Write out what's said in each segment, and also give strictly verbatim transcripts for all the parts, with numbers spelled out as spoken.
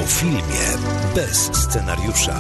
O filmie bez scenariusza.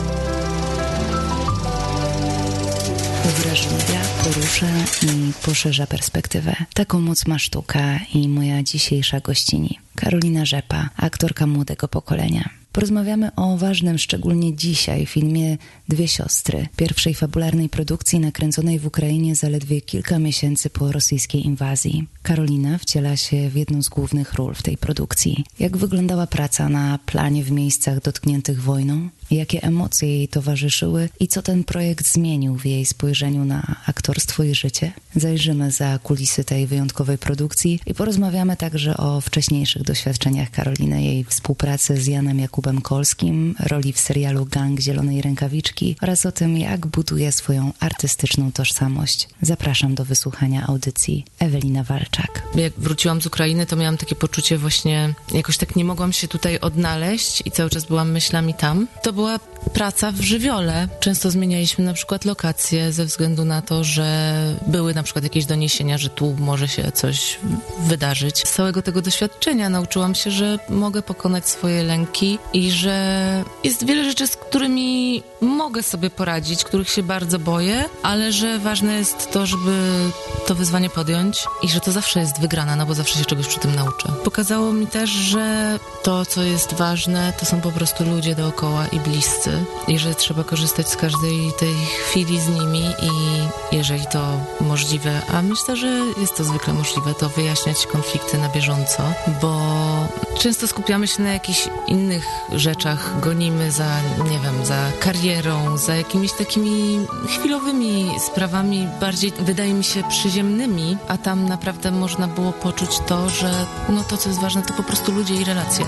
Uwrażliwia, porusza i poszerza perspektywę. Taką moc ma sztuka i moja dzisiejsza gościni. Karolina Rzepa, aktorka młodego pokolenia. Porozmawiamy o ważnym, szczególnie dzisiaj, filmie Dwie siostry, pierwszej fabularnej produkcji nakręconej w Ukrainie zaledwie kilka miesięcy po rosyjskiej inwazji. Karolina wciela się w jedną z głównych ról w tej produkcji. Jak wyglądała praca na planie w miejscach dotkniętych wojną? Jakie emocje jej towarzyszyły i co ten projekt zmienił w jej spojrzeniu na aktorstwo i życie? Zajrzymy za kulisy tej wyjątkowej produkcji i porozmawiamy także o wcześniejszych doświadczeniach Karoliny, jej współpracy z Janem Jakubem Kolskim, roli w serialu Gang Zielonej Rękawiczki oraz o tym, jak buduje swoją artystyczną tożsamość. Zapraszam do wysłuchania audycji Ewelina Walczak. Jak wróciłam z Ukrainy, to miałam takie poczucie właśnie, jakoś tak nie mogłam się tutaj odnaleźć i cały czas byłam myślami tam. To była praca w żywiole. Często zmienialiśmy na przykład lokacje ze względu na to, że były na przykład jakieś doniesienia, że tu może się coś wydarzyć. Z całego tego doświadczenia nauczyłam się, że mogę pokonać swoje lęki i że jest wiele rzeczy, z którymi mogę sobie poradzić, których się bardzo boję, ale że ważne jest to, żeby to wyzwanie podjąć i że to zawsze jest wygrana, no bo zawsze się czegoś przy tym nauczę. Pokazało mi też, że to, co jest ważne, to są po prostu ludzie dookoła i bliscy i że trzeba korzystać z każdej tej chwili z nimi i jeżeli to możliwe, a myślę, że jest to zwykle możliwe, to wyjaśniać konflikty na bieżąco, bo często skupiamy się na jakichś innych rzeczach, gonimy za, nie wiem, za karierą, za jakimiś takimi chwilowymi sprawami, bardziej wydaje mi się przyziemnymi, a tam naprawdę można było poczuć to, że no to, co jest ważne, to po prostu ludzie i relacje.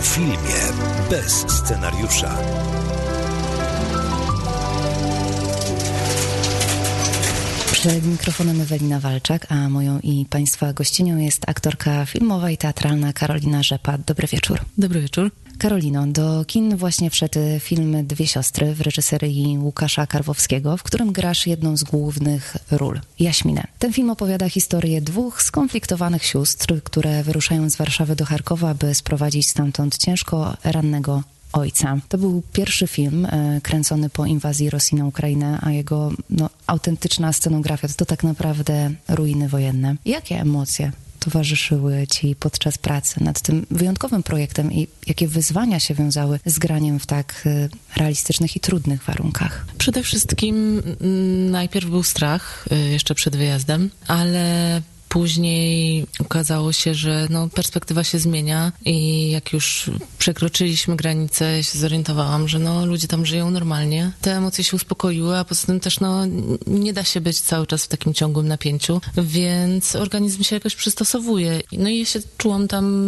filmie bez scenariusza. Przed mikrofonem Ewelina Walczak, a moją i Państwa gościnią jest aktorka filmowa i teatralna Karolina Rzepa. Dobry wieczór. Dobry wieczór. Karolino, do kin właśnie wszedł film Dwie siostry w reżyserii Łukasza Karwowskiego, w którym grasz jedną z głównych ról, Jaśminę. Ten film opowiada historię dwóch skonfliktowanych sióstr, które wyruszają z Warszawy do Charkowa, by sprowadzić stamtąd ciężko rannego ojca. To był pierwszy film e, kręcony po inwazji Rosji na Ukrainę, a jego no, autentyczna scenografia to, to tak naprawdę ruiny wojenne. Jakie emocje towarzyszyły Ci podczas pracy nad tym wyjątkowym projektem i jakie wyzwania się wiązały z graniem w tak e, realistycznych i trudnych warunkach? Przede wszystkim m, najpierw był strach, y, jeszcze przed wyjazdem, ale później okazało się, że no, perspektywa się zmienia i jak już przekroczyliśmy granicę, się zorientowałam, że no, ludzie tam żyją normalnie. Te emocje się uspokoiły, a poza tym też no, nie da się być cały czas w takim ciągłym napięciu, więc organizm się jakoś przystosowuje. No i ja się czułam tam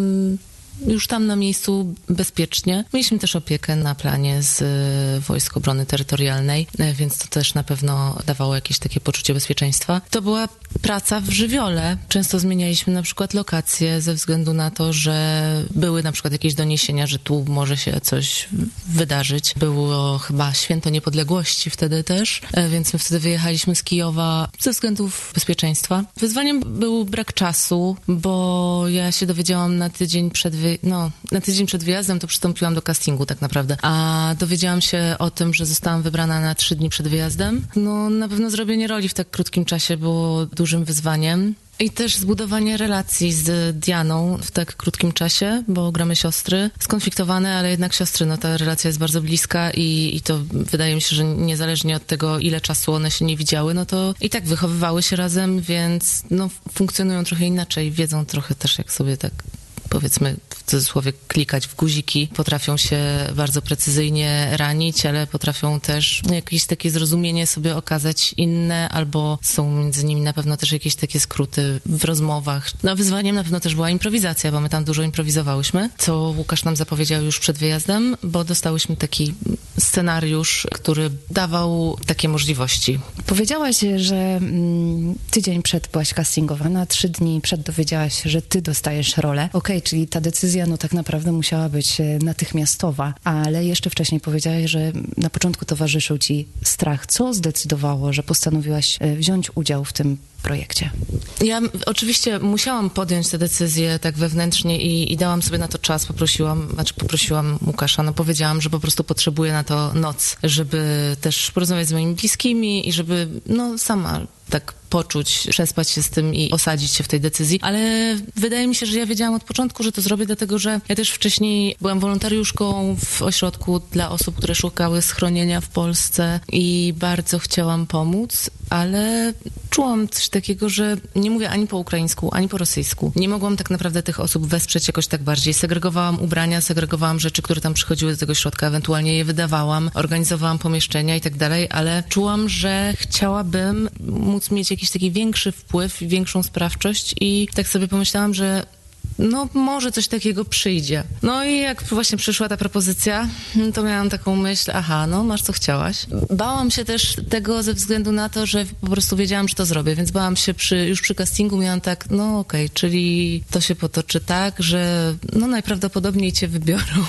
już tam na miejscu bezpiecznie. Mieliśmy też opiekę na planie z Wojsk Obrony Terytorialnej, więc to też na pewno dawało jakieś takie poczucie bezpieczeństwa. To była praca w żywiole. Często zmienialiśmy na przykład lokacje ze względu na to, że były na przykład jakieś doniesienia, że tu może się coś wydarzyć. Było chyba Święto Niepodległości wtedy też, więc my wtedy wyjechaliśmy z Kijowa ze względów bezpieczeństwa. Wyzwaniem był brak czasu, bo ja się dowiedziałam na tydzień przed wy... no, na tydzień przed wyjazdem to przystąpiłam do castingu tak naprawdę, a dowiedziałam się o tym, że zostałam wybrana na trzy dni przed wyjazdem. No na pewno zrobienie roli w tak krótkim czasie było dużym wyzwaniem. I też zbudowanie relacji z Dianą w tak krótkim czasie, bo gramy siostry, skonfliktowane, ale jednak siostry, no ta relacja jest bardzo bliska i, i to wydaje mi się, że niezależnie od tego, ile czasu one się nie widziały, no to i tak wychowywały się razem, więc no funkcjonują trochę inaczej, wiedzą trochę też jak sobie tak, powiedzmy w cudzysłowie, klikać w guziki. Potrafią się bardzo precyzyjnie ranić, ale potrafią też jakieś takie zrozumienie sobie okazać inne, albo są między nimi na pewno też jakieś takie skróty w rozmowach. No wyzwaniem na pewno też była improwizacja, bo my tam dużo improwizowałyśmy, co Łukasz nam zapowiedział już przed wyjazdem, bo dostałyśmy taki scenariusz, który dawał takie możliwości. Powiedziałaś, że mm, tydzień przed byłaś castingowana, trzy dni przed dowiedziałaś, że ty dostajesz rolę. Okej, okay, czyli ta decyzja no tak naprawdę musiała być natychmiastowa, ale jeszcze wcześniej powiedziałaś, że na początku towarzyszył ci strach. Co zdecydowało, że postanowiłaś wziąć udział w tym projekcie? Ja oczywiście musiałam podjąć tę decyzję tak wewnętrznie i, i dałam sobie na to czas, poprosiłam, znaczy poprosiłam Łukasza, no powiedziałam, że po prostu potrzebuję na to noc, żeby też porozmawiać z moimi bliskimi i żeby no sama tak poczuć, przespać się z tym i osadzić się w tej decyzji, ale wydaje mi się, że ja wiedziałam od początku, że to zrobię, dlatego że ja też wcześniej byłam wolontariuszką w ośrodku dla osób, które szukały schronienia w Polsce i bardzo chciałam pomóc, ale czułam coś takiego, że nie mówię ani po ukraińsku, ani po rosyjsku. Nie mogłam tak naprawdę tych osób wesprzeć jakoś tak bardziej. Segregowałam ubrania, segregowałam rzeczy, które tam przychodziły do tego środka, ewentualnie je wydawałam, organizowałam pomieszczenia i tak dalej, ale czułam, że chciałabym móc mieć jakiś taki większy wpływ, większą sprawczość i tak sobie pomyślałam, że no może coś takiego przyjdzie. No i jak właśnie przyszła ta propozycja, to miałam taką myśl, aha, no masz co chciałaś. Bałam się też tego ze względu na to, że po prostu wiedziałam, że to zrobię, więc bałam się przy, już przy castingu miałam tak, no okej, okay, czyli to się potoczy tak, że no najprawdopodobniej cię wybiorą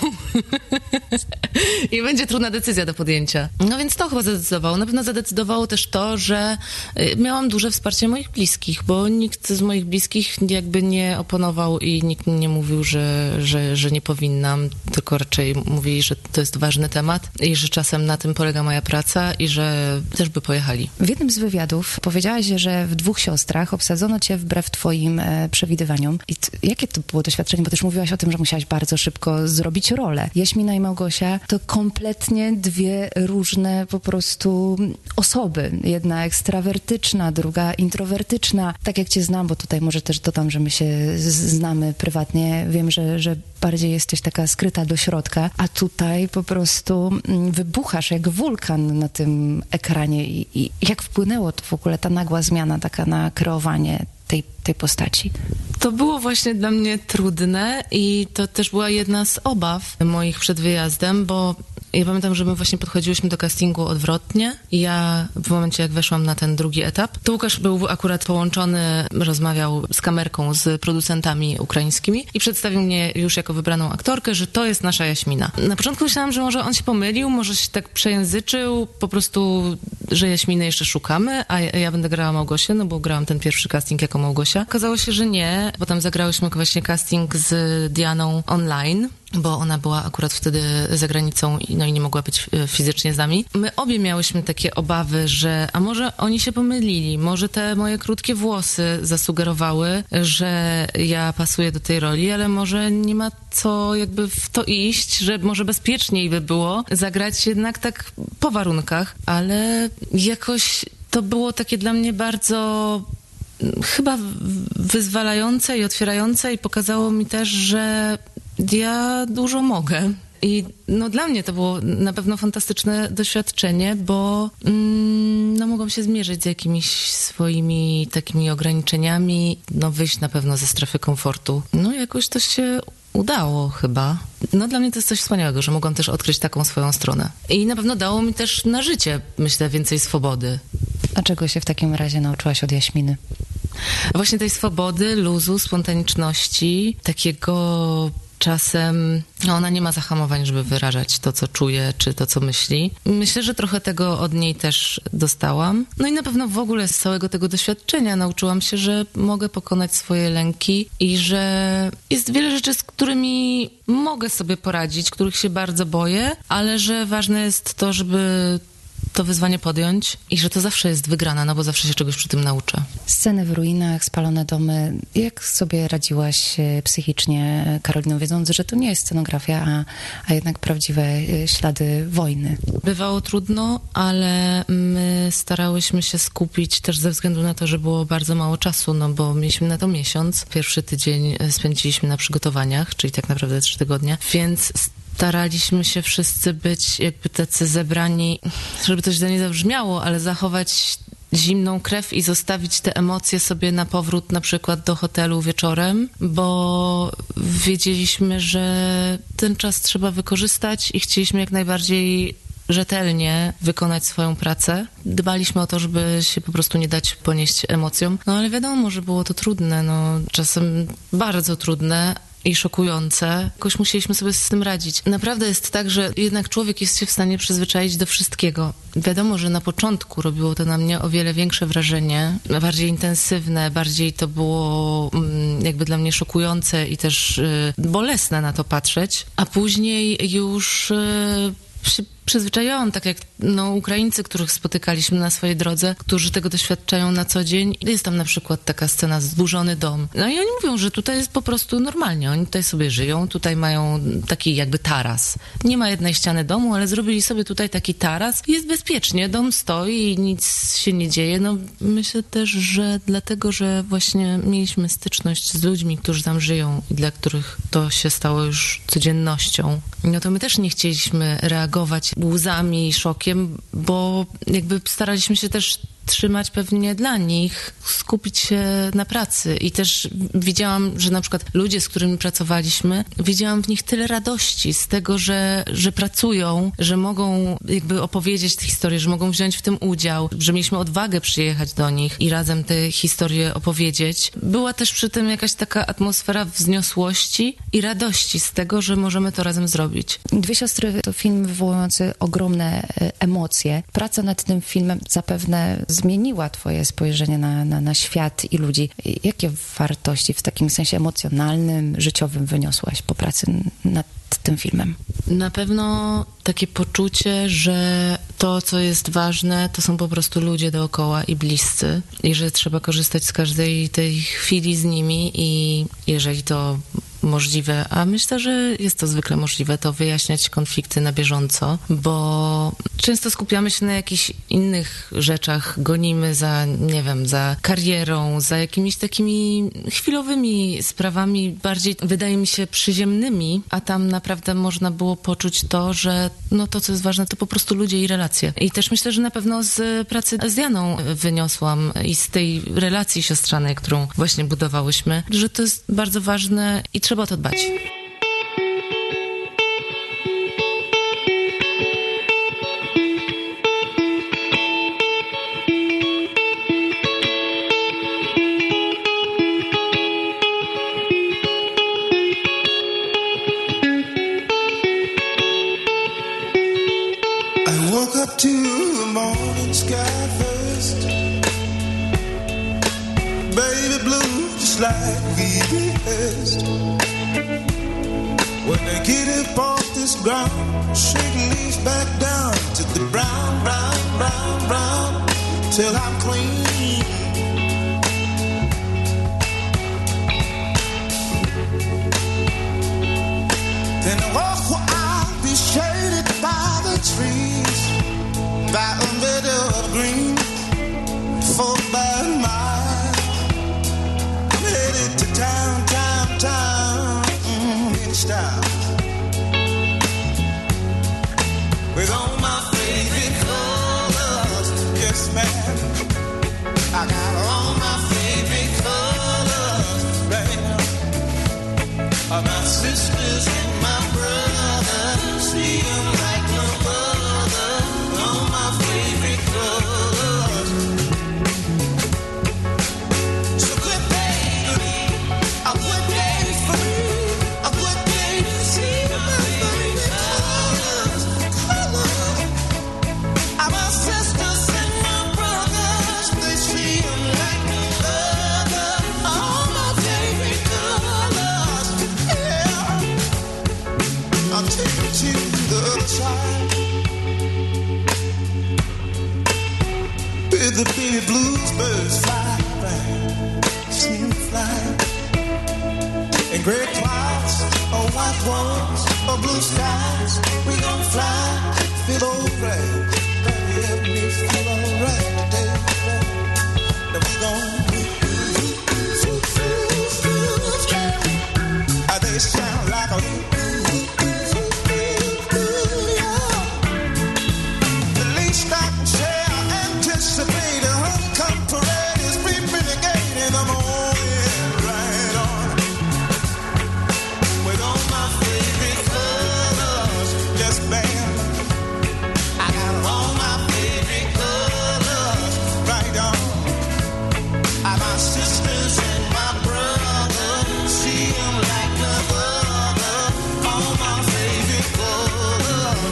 i będzie trudna decyzja do podjęcia. No więc to chyba zadecydowało. Na pewno zadecydowało też to, że miałam duże wsparcie moich bliskich, bo nikt z moich bliskich jakby nie oponował i nikt nie mówił, że, że, że nie powinnam, tylko raczej mówili, że to jest ważny temat i że czasem na tym polega moja praca i że też by pojechali. W jednym z wywiadów powiedziałaś, że w Dwóch siostrach obsadzono cię wbrew twoim e, przewidywaniom. I t- jakie to było doświadczenie? Bo też mówiłaś o tym, że musiałaś bardzo szybko zrobić rolę. Jaśmina i Małgosia to kompletnie dwie różne po prostu osoby. Jedna ekstrawertyczna, druga introwertyczna. Tak jak cię znam, bo tutaj może też dodam, że my się z- znamy prywatnie, wiem, że, że bardziej jesteś taka skryta do środka, a tutaj po prostu wybuchasz jak wulkan na tym ekranie i, i jak wpłynęło to w ogóle ta nagła zmiana taka na kreowanie tej, tej postaci? To było właśnie dla mnie trudne i to też była jedna z obaw moich przed wyjazdem, bo ja pamiętam, że my właśnie podchodziłyśmy do castingu odwrotnie i ja w momencie, jak weszłam na ten drugi etap, to Łukasz był akurat połączony, rozmawiał z kamerką, z producentami ukraińskimi i przedstawił mnie już jako wybraną aktorkę, że to jest nasza Jaśmina. Na początku myślałam, że może on się pomylił, może się tak przejęzyczył, po prostu, że Jaśminy jeszcze szukamy, a ja, ja będę grała Małgosię, no bo grałam ten pierwszy casting jako Małgosia. Okazało się, że nie, bo tam zagrałyśmy właśnie casting z Dianą online, bo ona była akurat wtedy za granicą i, no i nie mogła być fizycznie z nami. My obie miałyśmy takie obawy, że a może oni się pomylili, może te moje krótkie włosy zasugerowały, że ja pasuję do tej roli, ale może nie ma co jakby w to iść, że może bezpieczniej by było zagrać jednak tak po warunkach, ale jakoś to było takie dla mnie bardzo chyba wyzwalające i otwierające i pokazało mi też, że ja dużo mogę. I no dla mnie to było na pewno fantastyczne doświadczenie, bo mm, no mogłam się zmierzyć z jakimiś swoimi takimi ograniczeniami, no wyjść na pewno ze strefy komfortu. No jakoś to się udało chyba. No dla mnie to jest coś wspaniałego, że mogłam też odkryć taką swoją stronę. I na pewno dało mi też na życie, myślę, więcej swobody. A czego się w takim razie nauczyłaś od Jaśminy? Właśnie tej swobody, luzu, spontaniczności, takiego czasem, no ona nie ma zahamowań, żeby wyrażać to, co czuje, czy to, co myśli. Myślę, że trochę tego od niej też dostałam. No i na pewno w ogóle z całego tego doświadczenia nauczyłam się, że mogę pokonać swoje lęki i że jest wiele rzeczy, z którymi mogę sobie poradzić, których się bardzo boję, ale że ważne jest to, żeby to wyzwanie podjąć i że to zawsze jest wygrana, no bo zawsze się czegoś przy tym nauczę. Sceny w ruinach, spalone domy. Jak sobie radziłaś psychicznie, Karolino, wiedząc, że to nie jest scenografia, a, a jednak prawdziwe ślady wojny? Bywało trudno, ale my starałyśmy się skupić też ze względu na to, że było bardzo mało czasu, no bo mieliśmy na to miesiąc. Pierwszy tydzień spędziliśmy na przygotowaniach, czyli tak naprawdę trzy tygodnie, więc staraliśmy się wszyscy być jakby tacy zebrani, żeby to źle nie zabrzmiało, ale zachować zimną krew i zostawić te emocje sobie na powrót na przykład do hotelu wieczorem, bo wiedzieliśmy, że ten czas trzeba wykorzystać i chcieliśmy jak najbardziej rzetelnie wykonać swoją pracę. Dbaliśmy o to, żeby się po prostu nie dać ponieść emocjom. No ale wiadomo, że było to trudne, no czasem bardzo trudne i szokujące. Jakoś musieliśmy sobie z tym radzić. Naprawdę jest tak, że jednak człowiek jest się w stanie przyzwyczaić do wszystkiego. Wiadomo, że na początku robiło to na mnie o wiele większe wrażenie, bardziej intensywne, bardziej to było mm, jakby dla mnie szokujące i też y, bolesne na to patrzeć, a później już y, się przyzwyczaiłam, tak jak no, Ukraińcy, których spotykaliśmy na swojej drodze, którzy tego doświadczają na co dzień. Jest tam na przykład taka scena, zburzony dom. No i oni mówią, że tutaj jest po prostu normalnie. Oni tutaj sobie żyją, tutaj mają taki jakby taras. Nie ma jednej ściany domu, ale zrobili sobie tutaj taki taras. Jest bezpiecznie, dom stoi i nic się nie dzieje. No myślę też, że dlatego, że właśnie mieliśmy styczność z ludźmi, którzy tam żyją i dla których to się stało już codziennością. No to my też nie chcieliśmy reagować łzami i szokiem, bo jakby staraliśmy się też trzymać pewnie dla nich, skupić się na pracy i też widziałam, że na przykład ludzie, z którymi pracowaliśmy, widziałam w nich tyle radości z tego, że, że pracują, że mogą jakby opowiedzieć tę historię, że mogą wziąć w tym udział, że mieliśmy odwagę przyjechać do nich i razem tę historię opowiedzieć. Była też przy tym jakaś taka atmosfera wzniosłości i radości z tego, że możemy to razem zrobić. Dwie siostry to film wywołujący ogromne emocje. Praca nad tym filmem zapewne zmieniła twoje spojrzenie na, na, na świat i ludzi. Jakie wartości w takim sensie emocjonalnym, życiowym wyniosłaś po pracy nad tym filmem? Na pewno takie poczucie, że to, co jest ważne, to są po prostu ludzie dookoła i bliscy i że trzeba korzystać z każdej tej chwili z nimi i jeżeli to możliwe, a myślę, że jest to zwykle możliwe, to wyjaśniać konflikty na bieżąco, bo często skupiamy się na jakichś innych rzeczach, gonimy za, nie wiem, za karierą, za jakimiś takimi chwilowymi sprawami, bardziej wydaje mi się przyziemnymi, a tam naprawdę można było poczuć to, że no to, co jest ważne, to po prostu ludzie i relacje. I też myślę, że na pewno z pracy z Janą wyniosłam i z tej relacji siostrzanej, którą właśnie budowałyśmy, że to jest bardzo ważne i trzeba o to dbać. I woke up to the morning sky first. Baby blue, just like we rehearsed. When they get up off this ground, shake leaves back down to the brown, brown, brown, brown, till I'm clean. Then I walk where I'll be shaded by the trees, by a meadow of green, for by mile. I'm headed to town, town, town, mm, in style, with all my favorite colors. Yes, ma'am, I got all my favorite colors, baby. All my sisters and my brothers, see them like no other. All my favorite colors. So good day to me, a good day for me, a good day to see my favorite colors. Colors. All my sisters and my brothers, they see them like no other. All my favorite colors. Yeah. I'll take you to the other side, where the baby bluebirds fly, right? See them fly. And gray clouds, or white walls, or blue skies, we gon' fly, feel alright. Baby, help me feel alright today. Now we gon' uh, they sound like a the least I can share, anticipate a honeycomb parade is creeping the gate in the morning, right on. With all my favorite colors, yes ma'am, I got all my favorite colors, right on. I my sisters and my brothers, see them like no other. All my favorite colors.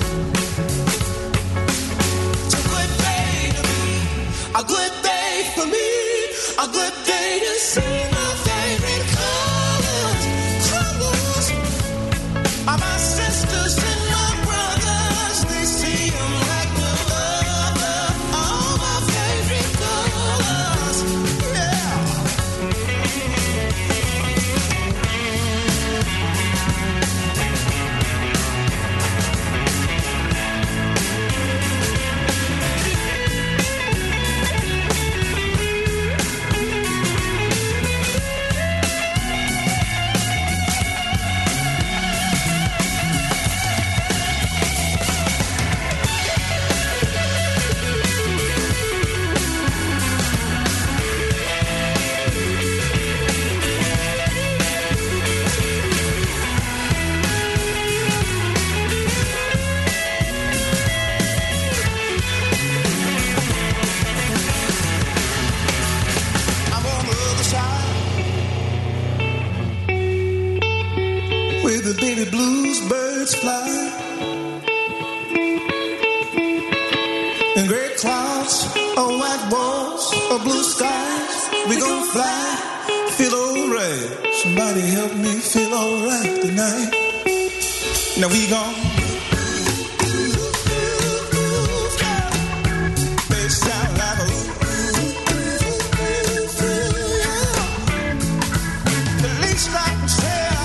It's a good day to me, a good day for me, a good day to see my favorite colors. Colors. All my sisters and my brothers, they see them like no other. All my favorite colors. Yeah. I'm on the other side, where the baby blues birds fly, and gray clouds, or white walls, or blue skies, we gon' fly, feel alright. Somebody help me feel alright tonight. Now we gon' they sound like a the least I can say,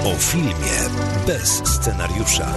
O filmie bez scenariusza.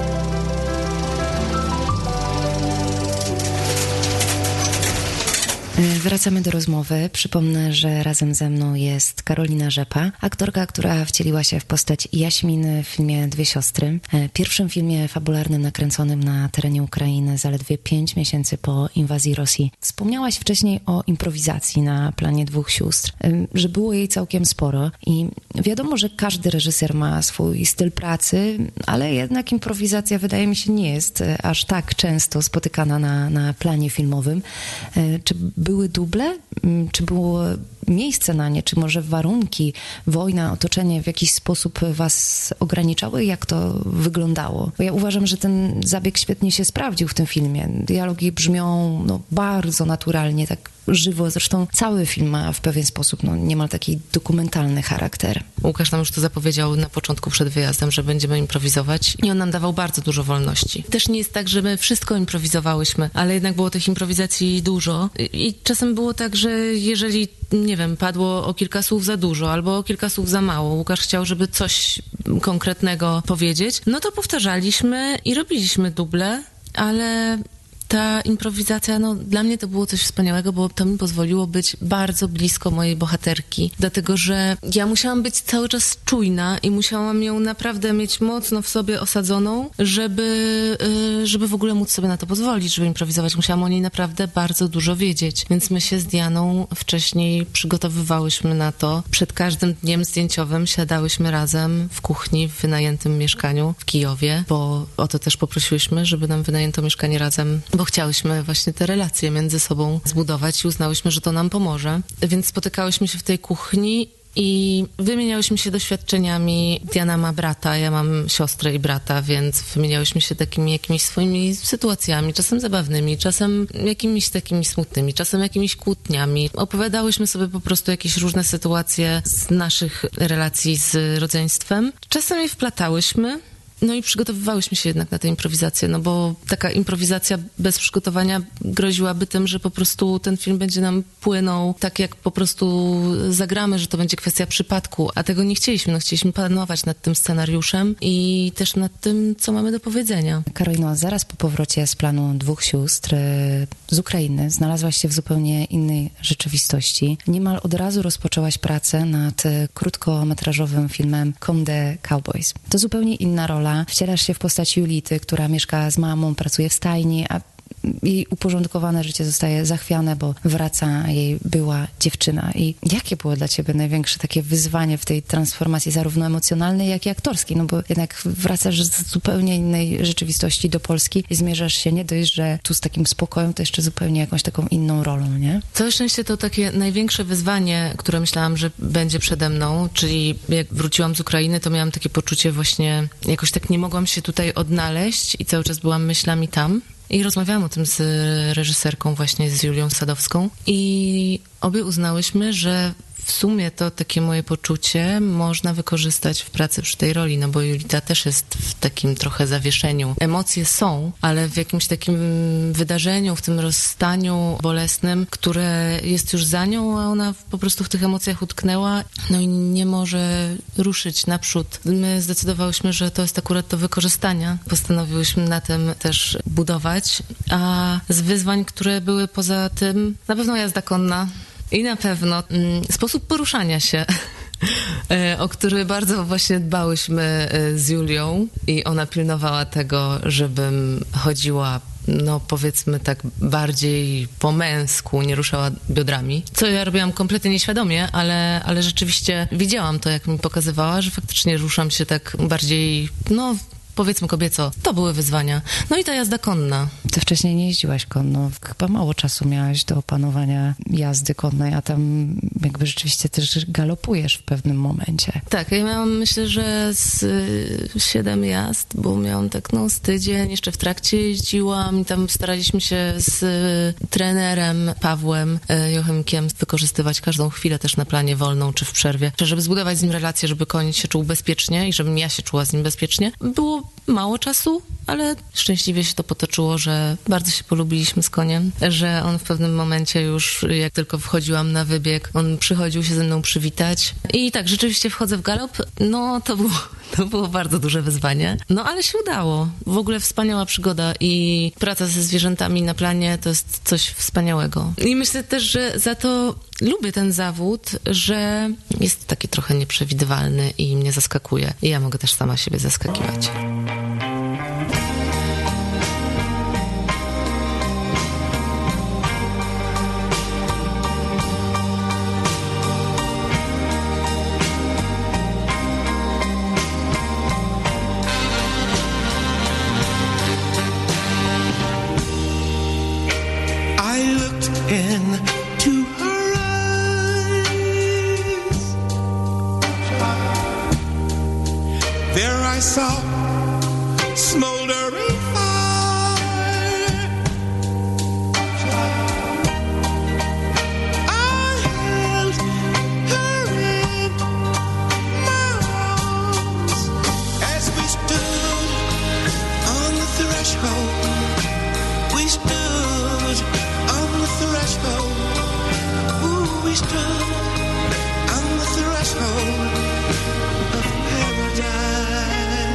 Wracamy do rozmowy. Przypomnę, że razem ze mną jest Karolina Rzepa, aktorka, która wcieliła się w postać Jaśminy w filmie Dwie siostry, pierwszym filmie fabularnym nakręconym na terenie Ukrainy zaledwie pięć miesięcy po inwazji Rosji. Wspomniałaś wcześniej o improwizacji na planie Dwóch sióstr, że było jej całkiem sporo i wiadomo, że każdy reżyser ma swój styl pracy, ale jednak improwizacja wydaje mi się nie jest aż tak często spotykana na, na planie filmowym. Czy były duble? Czy było miejsce na nie? Czy może warunki, wojna, otoczenie w jakiś sposób was ograniczały? Jak to wyglądało? Bo ja uważam, że ten zabieg świetnie się sprawdził w tym filmie. Dialogi brzmią no, bardzo naturalnie, tak żywo. Zresztą cały film ma w pewien sposób no, niemal taki dokumentalny charakter. Łukasz nam już to zapowiedział na początku przed wyjazdem, że będziemy improwizować i on nam dawał bardzo dużo wolności. Też nie jest tak, że my wszystko improwizowałyśmy, ale jednak było tych improwizacji dużo i czasem było tak, że jeżeli, nie wiem, padło o kilka słów za dużo albo o kilka słów za mało, Łukasz chciał, żeby coś konkretnego powiedzieć, no to powtarzaliśmy i robiliśmy duble, ale ta improwizacja, no dla mnie to było coś wspaniałego, bo to mi pozwoliło być bardzo blisko mojej bohaterki, dlatego że ja musiałam być cały czas czujna i musiałam ją naprawdę mieć mocno w sobie osadzoną, żeby, żeby w ogóle móc sobie na to pozwolić, żeby improwizować. Musiałam o niej naprawdę bardzo dużo wiedzieć, więc my się z Dianą wcześniej przygotowywałyśmy na to. Przed każdym dniem zdjęciowym siadałyśmy razem w kuchni w wynajętym mieszkaniu w Kijowie, bo o to też poprosiłyśmy, żeby nam wynajęto mieszkanie razem, bo chciałyśmy właśnie te relacje między sobą zbudować i uznałyśmy, że to nam pomoże. Więc spotykałyśmy się w tej kuchni i wymieniałyśmy się doświadczeniami. Diana ma brata, ja mam siostrę i brata, więc wymieniałyśmy się takimi jakimiś swoimi sytuacjami, czasem zabawnymi, czasem jakimiś takimi smutnymi, czasem jakimiś kłótniami. Opowiadałyśmy sobie po prostu jakieś różne sytuacje z naszych relacji z rodzeństwem. Czasem je wplatałyśmy. No i przygotowywałyśmy się jednak na tę improwizację, no bo taka improwizacja bez przygotowania groziłaby tym, że po prostu ten film będzie nam płynął tak, jak po prostu zagramy, że to będzie kwestia przypadku, a tego nie chcieliśmy. No chcieliśmy panować nad tym scenariuszem i też nad tym, co mamy do powiedzenia. Karolino, zaraz po powrocie z planu Dwóch sióstr z Ukrainy znalazłaś się w zupełnie innej rzeczywistości. Niemal od razu rozpoczęłaś pracę nad krótkometrażowym filmem Come the Cowboys. To zupełnie inna rola. Wcielasz się w postać Julity, która mieszka z mamą, pracuje w stajni, a jej uporządkowane życie zostaje zachwiane, bo wraca jej była dziewczyna. I jakie było dla ciebie największe takie wyzwanie w tej transformacji, zarówno emocjonalnej, jak i aktorskiej? No bo jednak wracasz z zupełnie innej rzeczywistości do Polski i zmierzasz się nie dość, że tu z takim spokojem, to jeszcze zupełnie jakąś taką inną rolą, nie? Całe szczęście to takie największe wyzwanie, które myślałam, że będzie przede mną, czyli jak wróciłam z Ukrainy, to miałam takie poczucie właśnie, jakoś tak nie mogłam się tutaj odnaleźć i cały czas byłam myślami tam. I rozmawiałam o tym z reżyserką właśnie, z Julią Sadowską i obie uznałyśmy, że w sumie to takie moje poczucie można wykorzystać w pracy przy tej roli, no bo Julita też jest w takim trochę zawieszeniu. Emocje są, ale w jakimś takim wydarzeniu, w tym rozstaniu bolesnym, które jest już za nią, a ona po prostu w tych emocjach utknęła, no i nie może ruszyć naprzód. My zdecydowałyśmy, że to jest akurat do wykorzystania. Postanowiłyśmy na tym też budować, a z wyzwań, które były poza tym, na pewno jazda konna. I na pewno mm, sposób poruszania się, o który bardzo właśnie dbałyśmy z Julią i ona pilnowała tego, żebym chodziła, no powiedzmy tak bardziej po męsku, nie ruszała biodrami, co ja robiłam kompletnie nieświadomie, ale, ale rzeczywiście widziałam to, jak mi pokazywała, że faktycznie ruszam się tak bardziej, no powiedzmy kobieco. To były wyzwania. No i ta jazda konna. Ty wcześniej nie jeździłaś konno. Chyba mało czasu miałaś do opanowania jazdy konnej, a tam jakby rzeczywiście też galopujesz w pewnym momencie. Tak, ja miałam, myślę, że z y, siedem jazd, bo miałam tak, no, z tydzień, jeszcze w trakcie jeździłam i tam staraliśmy się z y, trenerem Pawłem y, Jochimkiem wykorzystywać każdą chwilę też na planie wolną czy w przerwie, żeby zbudować z nim relację, żeby koń się czuł bezpiecznie i żebym ja się czuła z nim bezpiecznie. Było mało czasu, ale szczęśliwie się to potoczyło, że bardzo się polubiliśmy z koniem, że on w pewnym momencie już, jak tylko wchodziłam na wybieg, on przychodził się ze mną przywitać. I tak, rzeczywiście wchodzę w galop. No, to było, To było bardzo duże wyzwanie. No ale się udało. W ogóle wspaniała przygoda i praca ze zwierzętami na planie to jest coś wspaniałego. I myślę też, że za to lubię ten zawód, że jest taki trochę nieprzewidywalny i mnie zaskakuje. I ja mogę też sama siebie zaskakiwać. Into her eyes, there I saw smoldering fire. I held her in my arms as we stood on the threshold. We stood on the threshold. Ooh, we stood on the threshold of paradise.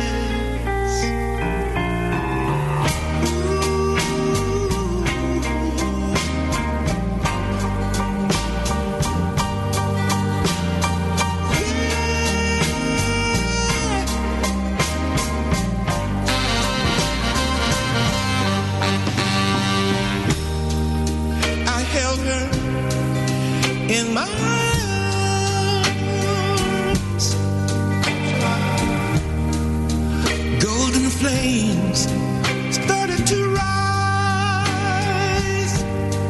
In my arms, golden flames started to rise.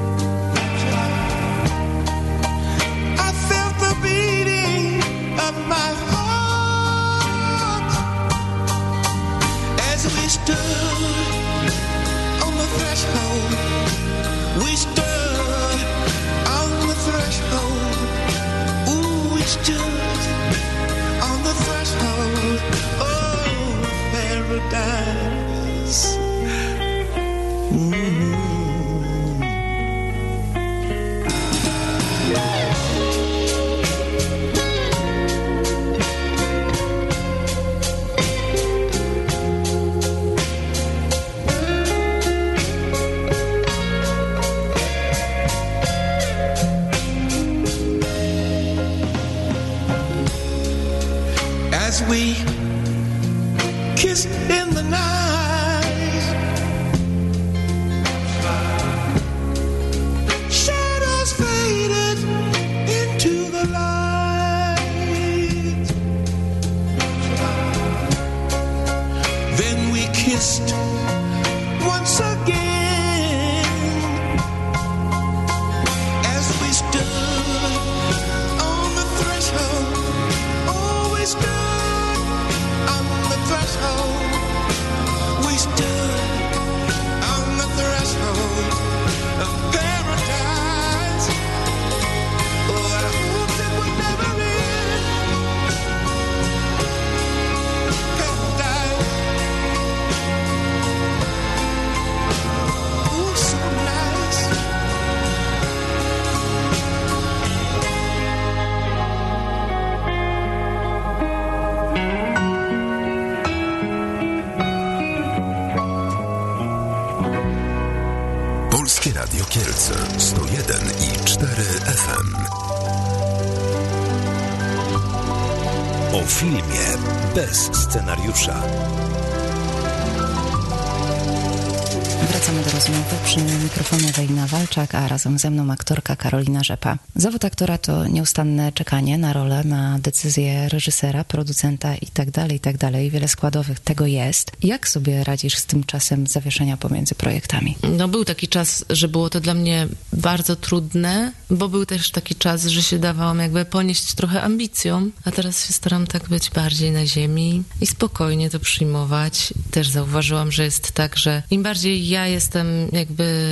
I felt the beating of my heart as we stood on the threshold. We stood threshold. Ooh, we stood on the threshold of paradise. Mm-hmm. As we kissed in the night, shadows faded into the light. Then we kissed once again as we stood on the threshold. Oh, we stood threshold. We stood on the threshold of paradise. Oh, I hoped it would never end. Paradise. Oh, so nice. Polskie Radio Kielce sto jeden i cztery F M. O filmie bez scenariusza. Wracamy do rozmowy przy mikrofonie Ewelina Walczak, a razem ze mną aktorka Karolina Rzepa. Zawód aktora to nieustanne czekanie na rolę, na decyzję reżysera, producenta i tak dalej, i tak dalej. Wiele składowych tego jest. Jak sobie radzisz z tym czasem zawieszenia pomiędzy projektami? No był taki czas, że było to dla mnie bardzo trudne, bo był też taki czas, że się dawałam jakby ponieść trochę ambicją, a teraz się staram tak być bardziej na ziemi i spokojnie to przyjmować. Też zauważyłam, że jest tak, że im bardziej ja jestem jakby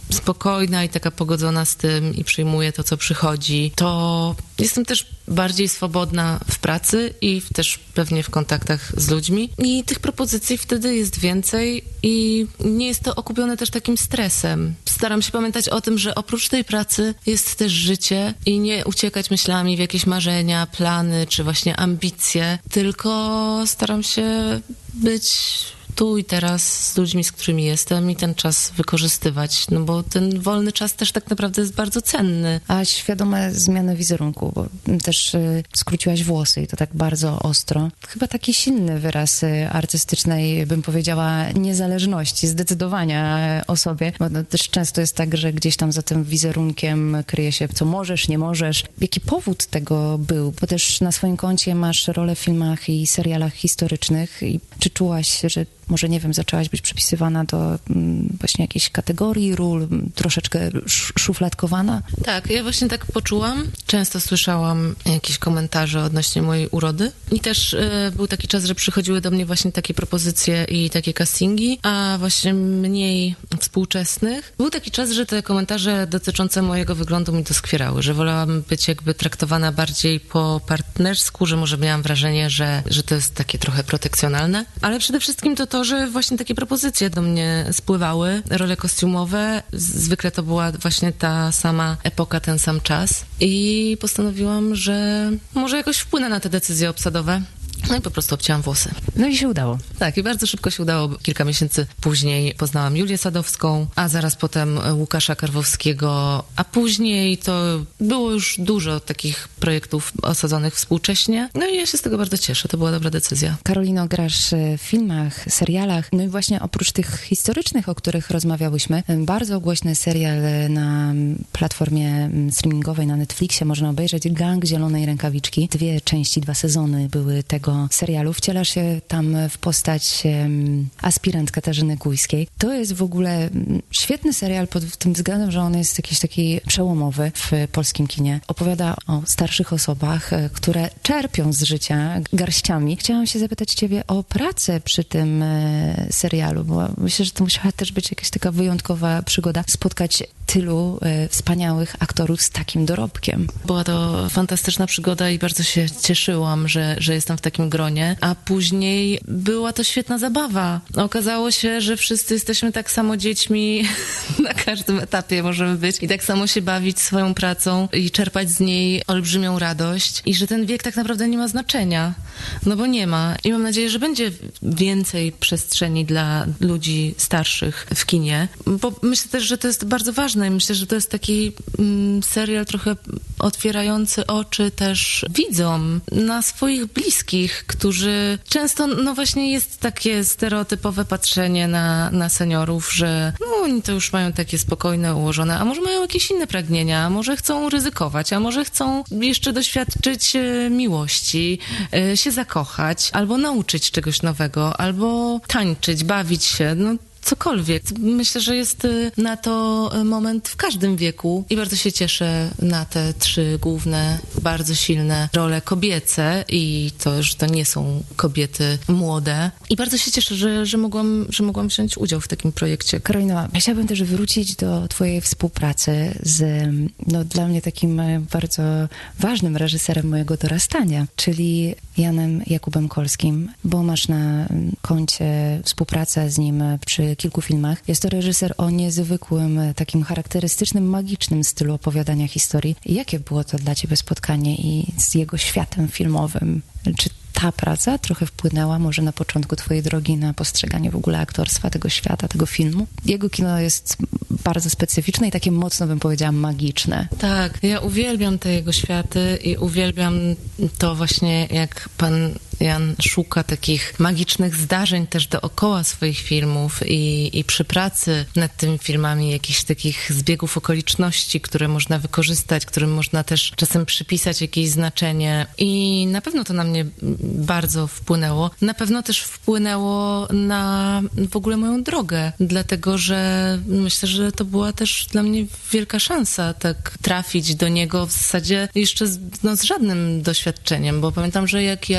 spokojna i taka pogodzona z tym i przyjmuję to, co przychodzi, to jestem też bardziej swobodna w pracy i w, też pewnie w kontaktach z ludźmi. I tych propozycji wtedy jest więcej i nie jest to okupione też takim stresem. Staram się pamiętać o tym, że oprócz tej pracy jest też życie i nie uciekać myślami w jakieś marzenia, plany czy właśnie ambicje, tylko staram się być tu i teraz z ludźmi, z którymi jestem i ten czas wykorzystywać, no bo ten wolny czas też tak naprawdę jest bardzo cenny. A świadome zmiany wizerunku, bo też y, skróciłaś włosy i to tak bardzo ostro. Chyba taki silny wyraz y, artystycznej, bym powiedziała, niezależności, zdecydowania o sobie, bo no, też często jest tak, że gdzieś tam za tym wizerunkiem kryje się, co możesz, nie możesz. Jaki powód tego był? Bo też na swoim koncie masz rolę w filmach i serialach historycznych i czy czułaś, że może, nie wiem, zaczęłaś być przypisywana do mm, właśnie jakiejś kategorii ról, m, troszeczkę sz- szufladkowana? Tak, ja właśnie tak poczułam. Często słyszałam jakieś komentarze odnośnie mojej urody i też y, był taki czas, że przychodziły do mnie właśnie takie propozycje i takie castingi, a właśnie mniej współczesnych. Był taki czas, że te komentarze dotyczące mojego wyglądu mi doskwierały, że wolałam być jakby traktowana bardziej po partnersku, że może miałam wrażenie, że, że to jest takie trochę protekcjonalne, ale przede wszystkim to to, że właśnie takie propozycje do mnie spływały, role kostiumowe. Zwykle to była właśnie ta sama epoka, ten sam czas. I postanowiłam, że może jakoś wpłynę na te decyzje obsadowe. No i po prostu obcięłam włosy. No i się udało. Tak, i bardzo szybko się udało. Kilka miesięcy później poznałam Julię Sadowską, a zaraz potem Łukasza Karwowskiego, a później to było już dużo takich projektów osadzonych współcześnie. No i ja się z tego bardzo cieszę. To była dobra decyzja. Karolino, grasz w filmach, serialach, no i właśnie oprócz tych historycznych, o których rozmawiałyśmy, bardzo głośny serial na platformie streamingowej na Netflixie można obejrzeć, Gang Zielonej Rękawiczki. Dwie części, dwa sezony były tego serialu. Wcielasz się tam w postać um, aspirant Katarzyny Gujskiej. To jest w ogóle świetny serial pod tym względem, że on jest jakiś taki przełomowy w polskim kinie. Opowiada o starszych osobach, które czerpią z życia garściami. Chciałam się zapytać ciebie o pracę przy tym e, serialu, bo myślę, że to musiała też być jakaś taka wyjątkowa przygoda spotkać tylu e, wspaniałych aktorów z takim dorobkiem. Była to fantastyczna przygoda i bardzo się cieszyłam, że, że jestem w takim gronie, a później była to świetna zabawa. Okazało się, że wszyscy jesteśmy tak samo dziećmi, na każdym etapie możemy być i tak samo się bawić swoją pracą i czerpać z niej olbrzymią radość i że ten wiek tak naprawdę nie ma znaczenia, no bo nie ma. I mam nadzieję, że będzie więcej przestrzeni dla ludzi starszych w kinie, bo myślę też, że to jest bardzo ważne i myślę, że to jest taki mm, serial trochę otwierający oczy też widzom na swoich bliskich, którzy często, no właśnie jest takie stereotypowe patrzenie na, na seniorów, że no oni to już mają takie spokojne, ułożone, a może mają jakieś inne pragnienia, a może chcą ryzykować, a może chcą jeszcze doświadczyć e, miłości, e, się zakochać, albo nauczyć czegoś nowego, albo tańczyć, bawić się, no cokolwiek. Myślę, że jest na to moment w każdym wieku i bardzo się cieszę na te trzy główne, bardzo silne role kobiece i to, że to nie są kobiety młode. I bardzo się cieszę, że, że, mogłam, że mogłam wziąć udział w takim projekcie. Karolino, ja chciałabym też wrócić do twojej współpracy z, no, dla mnie takim bardzo ważnym reżyserem mojego dorastania, czyli Janem Jakubem Kolskim, bo masz na koncie współpracę z nim przy kilku filmach. Jest to reżyser o niezwykłym, takim charakterystycznym, magicznym stylu opowiadania historii. Jakie było to dla ciebie spotkanie i z jego światem filmowym? Czy ta praca trochę wpłynęła może na początku twojej drogi na postrzeganie w ogóle aktorstwa, tego świata, tego filmu? Jego kino jest bardzo specyficzne i takie mocno, bym powiedziała, magiczne. Tak, ja uwielbiam te jego światy i uwielbiam to właśnie, jak pan Jan szuka takich magicznych zdarzeń też dookoła swoich filmów i, i przy pracy nad tymi filmami jakichś takich zbiegów okoliczności, które można wykorzystać, którym można też czasem przypisać jakieś znaczenie i na pewno to na mnie bardzo wpłynęło. Na pewno też wpłynęło na w ogóle moją drogę, dlatego że myślę, że to była też dla mnie wielka szansa tak trafić do niego w zasadzie jeszcze z, no, z żadnym doświadczeniem, bo pamiętam, że jak ja zagrałam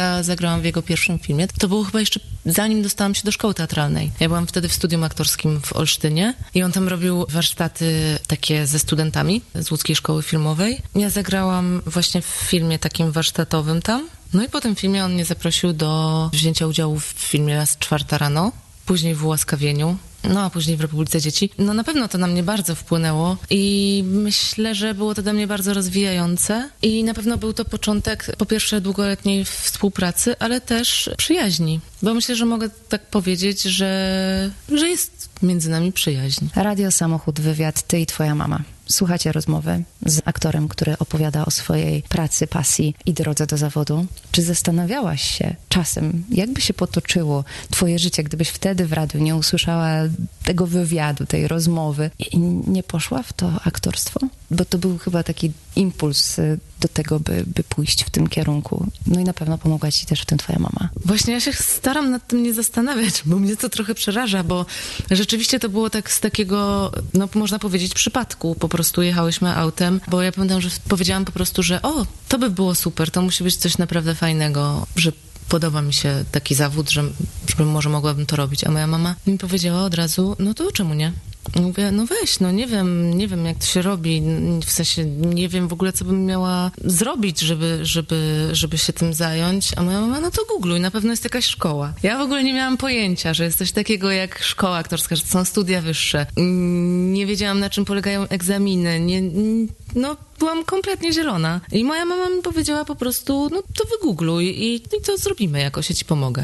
zagrałam w jego pierwszym filmie. To było chyba jeszcze zanim dostałam się do szkoły teatralnej. Ja byłam wtedy w studium aktorskim w Olsztynie i on tam robił warsztaty takie ze studentami z Łódzkiej Szkoły Filmowej. Ja zagrałam właśnie w filmie takim warsztatowym tam. No i po tym filmie on mnie zaprosił do wzięcia udziału w filmie Raz czwarta rano, później w Ułaskawieniu, no a później w Republice Dzieci. No na pewno to na mnie bardzo wpłynęło i myślę, że było to dla mnie bardzo rozwijające i na pewno był to początek po pierwsze długoletniej współpracy, ale też przyjaźni, bo myślę, że mogę tak powiedzieć, że, że jest między nami przyjaźń. Radio, samochód, wywiad, ty i twoja mama. Słuchacie rozmowy z aktorem, który opowiada o swojej pracy, pasji i drodze do zawodu. Czy zastanawiałaś się czasem, jakby się potoczyło twoje życie, gdybyś wtedy w radiu nie usłyszała tego wywiadu, tej rozmowy i nie poszła w to aktorstwo? Bo to był chyba taki impuls do tego, by, by pójść w tym kierunku. No i na pewno pomogła ci też w tym twoja mama. Właśnie ja się staram nad tym nie zastanawiać, bo mnie to trochę przeraża, bo rzeczywiście to było tak z takiego, no można powiedzieć, przypadku. Po prostu jechałyśmy autem, bo ja pamiętam, że powiedziałam po prostu, że o, to by było super, to musi być coś naprawdę fajnego, że podoba mi się taki zawód, że, że może mogłabym to robić. A moja mama mi powiedziała od razu, no to czemu nie? Mówię, no weź, no nie wiem, nie wiem jak to się robi, w sensie nie wiem w ogóle co bym miała zrobić, żeby, żeby, żeby się tym zająć, a moja mama, no to googluj, na pewno jest jakaś szkoła. Ja w ogóle nie miałam pojęcia, że jest coś takiego jak szkoła aktorska, że to są studia wyższe. Nie wiedziałam na czym polegają egzaminy, nie, no byłam kompletnie zielona. I moja mama mi powiedziała po prostu, no to wygoogluj i, i to zrobimy jakoś, ja ci pomogę.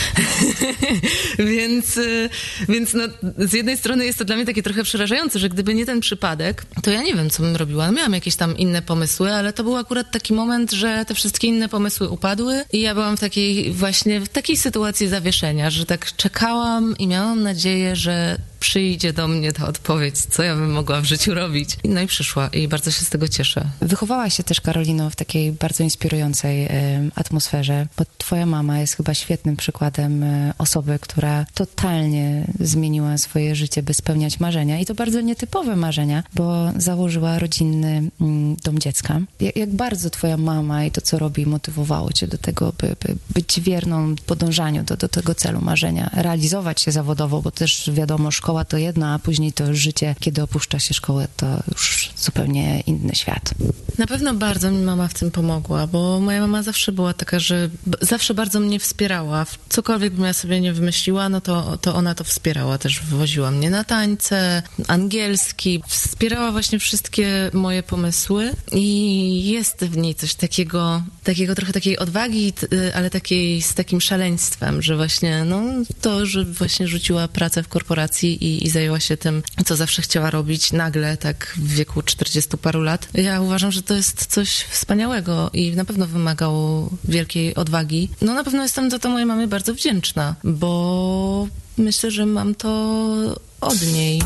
więc, więc no z jednej strony jest to dla mnie takie trochę przerażające, że gdyby nie ten przypadek, to ja nie wiem, co bym robiła. Miałam jakieś tam inne pomysły, ale to był akurat taki moment, że te wszystkie inne pomysły upadły i ja byłam w takiej właśnie, w takiej sytuacji zawieszenia, że tak czekałam i miałam nadzieję, że przyjdzie do mnie ta odpowiedź, co ja bym mogła w życiu robić. No i przyszła i bardzo się z tego cieszę. Wychowałaś się też, Karolino, w takiej bardzo inspirującej y, atmosferze, bo twoja mama jest chyba świetnym przykładem y, osoby, która totalnie zmieniła swoje życie, by spełniać marzenia i to bardzo nietypowe marzenia, bo założyła rodzinny y, dom dziecka. Jak, jak bardzo twoja mama i to, co robi, motywowało cię do tego, by, by być wierną podążaniu do, do tego celu marzenia, realizować się zawodowo, bo też wiadomo, szkoła to jedno, a później to życie, kiedy opuszcza się szkołę, to już zupełnie inny świat. Na pewno bardzo mi mama w tym pomogła, bo moja mama zawsze była taka, że b- zawsze bardzo mnie wspierała. Cokolwiek bym ja sobie nie wymyśliła, no to, to ona to wspierała. Też wywoziła mnie na tańce, angielski. Wspierała właśnie wszystkie moje pomysły i jest w niej coś takiego, takiego trochę takiej odwagi, t- ale takiej z takim szaleństwem, że właśnie no to, że właśnie rzuciła pracę w korporacji i, i zajęła się tym, co zawsze chciała robić nagle, tak w wieku czterdziestu paru lat. Ja uważam, że to jest coś wspaniałego i na pewno wymagało wielkiej odwagi. No na pewno jestem za to mojej mamie bardzo wdzięczna, bo myślę, że mam to od niej.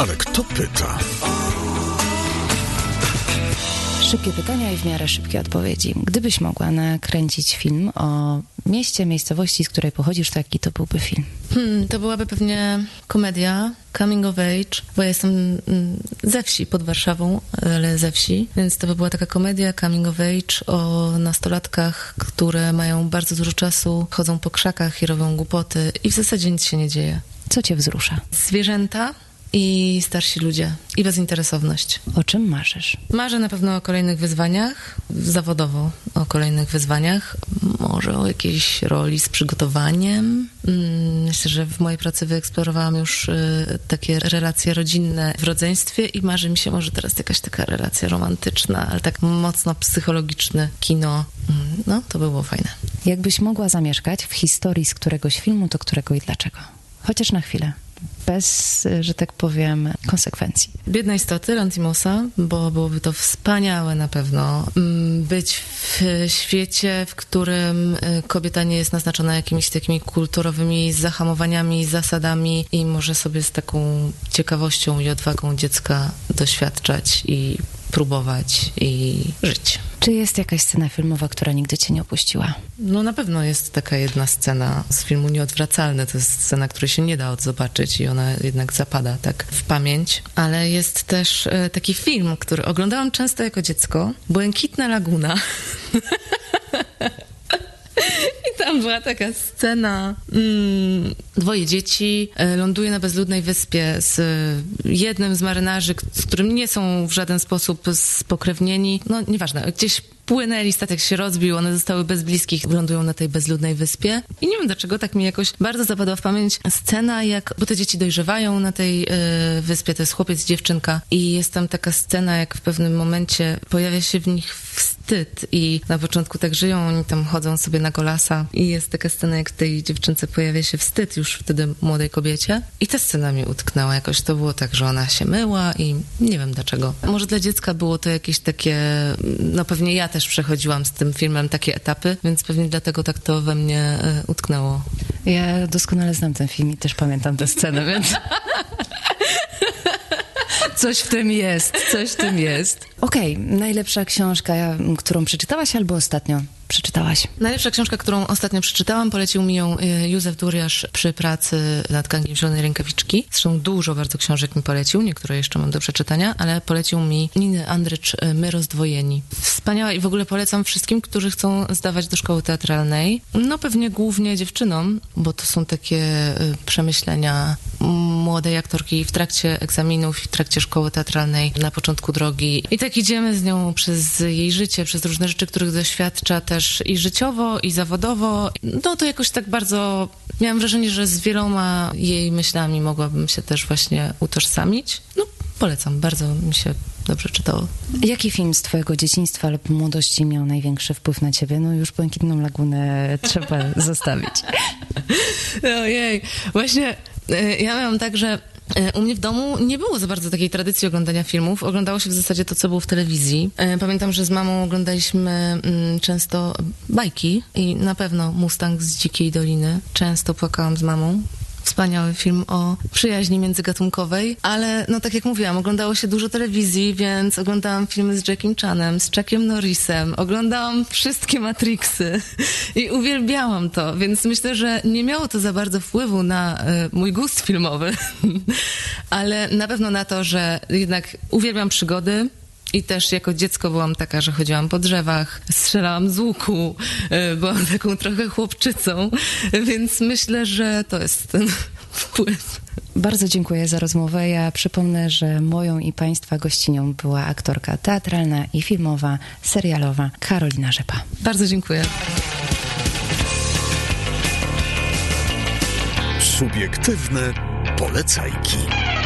Ale kto pyta? Szybkie pytania i w miarę szybkie odpowiedzi. Gdybyś mogła nakręcić film o mieście, miejscowości, z której pochodzisz, to jaki to byłby film? Hmm, to byłaby pewnie komedia, coming of age, bo ja jestem mm, ze wsi, pod Warszawą, ale ze wsi, więc to by była taka komedia, coming of age o nastolatkach, które mają bardzo dużo czasu, chodzą po krzakach i robią głupoty i w zasadzie nic się nie dzieje. Co cię wzrusza? Zwierzęta i starsi ludzie i bezinteresowność. O czym marzysz? Marzę na pewno o kolejnych wyzwaniach, zawodowo o kolejnych wyzwaniach, może o jakiejś roli z przygotowaniem. Myślę, że w mojej pracy wyeksplorowałam już y, takie relacje rodzinne w rodzeństwie i marzy mi się może teraz jakaś taka relacja romantyczna, ale tak mocno psychologiczne kino. No, to by było fajne. Jakbyś mogła zamieszkać w historii z któregoś filmu, to którego i dlaczego? Chociaż na chwilę. Bez, że tak powiem, konsekwencji. Biedne istoty Lantimosa, bo byłoby to wspaniałe na pewno być w świecie, w którym kobieta nie jest naznaczona jakimiś takimi kulturowymi zahamowaniami, zasadami i może sobie z taką ciekawością i odwagą dziecka doświadczać i próbować i żyć. Czy jest jakaś scena filmowa, która nigdy cię nie opuściła? No na pewno jest taka jedna scena z filmu Nieodwracalne. To jest scena, której się nie da odzobaczyć i ona jednak zapada tak w pamięć. Ale jest też e, taki film, który oglądałam często jako dziecko. Błękitna Laguna. I tam była taka scena, mm, dwoje dzieci e, ląduje na bezludnej wyspie z e, jednym z marynarzy, k- z którym nie są w żaden sposób spokrewnieni. No nieważne, gdzieś płynęli, statek się rozbił, one zostały bez bliskich, lądują na tej bezludnej wyspie. I nie wiem dlaczego, tak mi jakoś bardzo zapadła w pamięć scena, jak, bo te dzieci dojrzewają na tej e, wyspie, to jest chłopiec, dziewczynka i jest tam taka scena, jak w pewnym momencie pojawia się w nich wstyd i na początku tak żyją, oni tam chodzą sobie na golasa i jest taka scena, jak w tej dziewczynce pojawia się wstyd już wtedy młodej kobiecie i ta scena mi utknęła jakoś, to było tak, że ona się myła i nie wiem dlaczego. Może dla dziecka było to jakieś takie, no pewnie ja też przechodziłam z tym filmem takie etapy, więc pewnie dlatego tak to we mnie y, utknęło. Ja doskonale znam ten film i też pamiętam tę scenę, więc... Coś w tym jest, coś w tym jest. Okej, okay, najlepsza książka, którą przeczytałaś albo ostatnio przeczytałaś? Najlepsza książka, którą ostatnio przeczytałam, polecił mi ją Józef Duriasz przy pracy nad Gangiem Zielonej Rękawiczki. Zresztą dużo bardzo książek mi polecił, niektóre jeszcze mam do przeczytania, ale polecił mi Niny Andrycz My rozdwojeni. Wspaniała i w ogóle polecam wszystkim, którzy chcą zdawać do szkoły teatralnej. No pewnie głównie dziewczynom, bo to są takie przemyślenia młodej aktorki w trakcie egzaminów, w trakcie szkoły teatralnej, na początku drogi. I tak idziemy z nią przez jej życie, przez różne rzeczy, których doświadcza też i życiowo, i zawodowo. No to jakoś tak bardzo... Miałam wrażenie, że z wieloma jej myślami mogłabym się też właśnie utożsamić. No, polecam. Bardzo mi się dobrze czytało. Jaki film z twojego dzieciństwa lub młodości miał największy wpływ na ciebie? No już Błękitną Lagunę trzeba zostawić. Ojej, właśnie ja miałam tak, że u mnie w domu nie było za bardzo takiej tradycji oglądania filmów. Oglądało się w zasadzie to, co było w telewizji. Pamiętam, że z mamą oglądaliśmy często bajki i na pewno Mustang z Dzikiej Doliny. Często płakałam z mamą. Wspaniały film o przyjaźni międzygatunkowej, ale no tak jak mówiłam, oglądało się dużo telewizji, więc oglądałam filmy z Jackiem Chanem, z Chuckiem Norrisem, oglądałam wszystkie Matrixy i uwielbiałam to, więc myślę, że nie miało to za bardzo wpływu na y, mój gust filmowy, ale na pewno na to, że jednak uwielbiam przygody. I też jako dziecko byłam taka, że chodziłam po drzewach, strzelałam z łuku, byłam taką trochę chłopczycą, więc myślę, że to jest ten wpływ. Bardzo dziękuję za rozmowę. Ja przypomnę, że moją i państwa gościnią była aktorka teatralna i filmowa, serialowa Karolina Rzepa. Bardzo dziękuję. Subiektywne polecajki.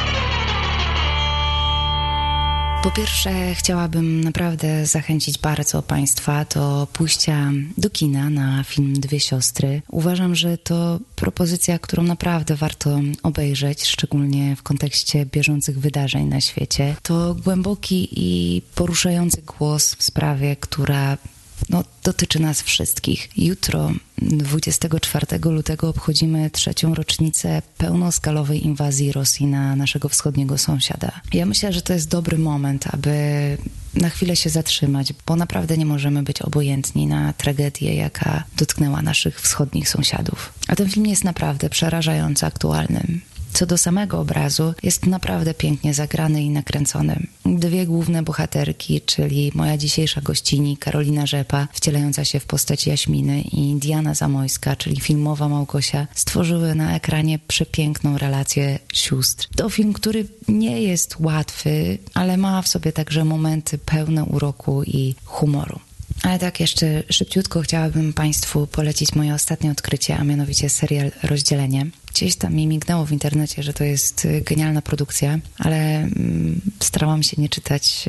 Po pierwsze, chciałabym naprawdę zachęcić bardzo Państwa do pójścia do kina na film Dwie siostry. Uważam, że to propozycja, którą naprawdę warto obejrzeć, szczególnie w kontekście bieżących wydarzeń na świecie. To głęboki i poruszający głos w sprawie, która no, dotyczy nas wszystkich. Jutro, dwudziestego czwartego lutego, obchodzimy trzecią rocznicę pełnoskalowej inwazji Rosji na naszego wschodniego sąsiada. Ja myślę, że to jest dobry moment, aby na chwilę się zatrzymać, bo naprawdę nie możemy być obojętni na tragedię, jaka dotknęła naszych wschodnich sąsiadów. A ten film jest naprawdę przerażająco aktualny. Co do samego obrazu, jest naprawdę pięknie zagrany i nakręcony. Dwie główne bohaterki, czyli moja dzisiejsza gościni Karolina Rzepa, wcielająca się w postać Jaśminy, i Diana Zamojska, czyli filmowa Małgosia, stworzyły na ekranie przepiękną relację sióstr. To film, który nie jest łatwy, ale ma w sobie także momenty pełne uroku i humoru. Ale tak jeszcze szybciutko chciałabym Państwu polecić moje ostatnie odkrycie, a mianowicie serial Rozdzielenie. Gdzieś tam mi mignęło w internecie, że to jest genialna produkcja, ale mm, starałam się nie czytać,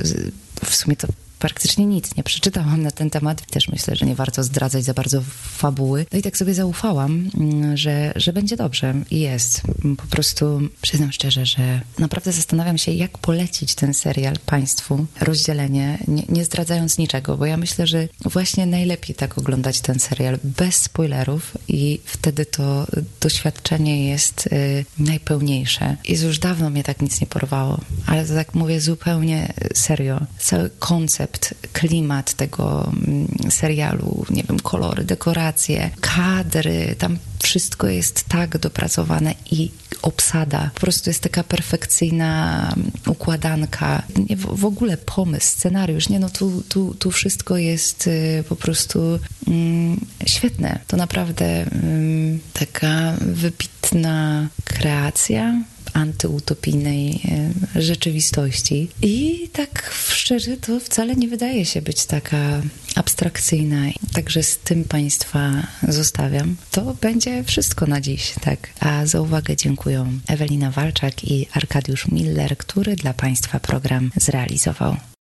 w sumie to praktycznie nic nie przeczytałam na ten temat. Też myślę, że nie warto zdradzać za bardzo fabuły. No i tak sobie zaufałam, że, że będzie dobrze. I jest. Po prostu przyznam szczerze, że naprawdę zastanawiam się, jak polecić ten serial Państwu. Rozdzielenie, nie, nie zdradzając niczego, bo ja myślę, że właśnie najlepiej tak oglądać ten serial bez spoilerów i wtedy to doświadczenie jest y, najpełniejsze. Jezu, już dawno mnie tak nic nie porwało, ale to tak mówię zupełnie serio. Cały koncept, klimat tego serialu, nie wiem, kolory, dekoracje, kadry, tam wszystko jest tak dopracowane i obsada. Po prostu jest taka perfekcyjna układanka. Nie, w, w ogóle pomysł, scenariusz, nie no, tu, tu, tu wszystko jest y, po prostu mm, świetne. To naprawdę y, taka wybitna kreacja antyutopijnej e, rzeczywistości. I tak szczerze to wcale nie wydaje się być taka abstrakcyjna. Także z tym Państwa zostawiam. To będzie wszystko na dziś, tak. A za uwagę dziękuję Ewelina Walczak i Arkadiusz Miller, który dla Państwa program zrealizował.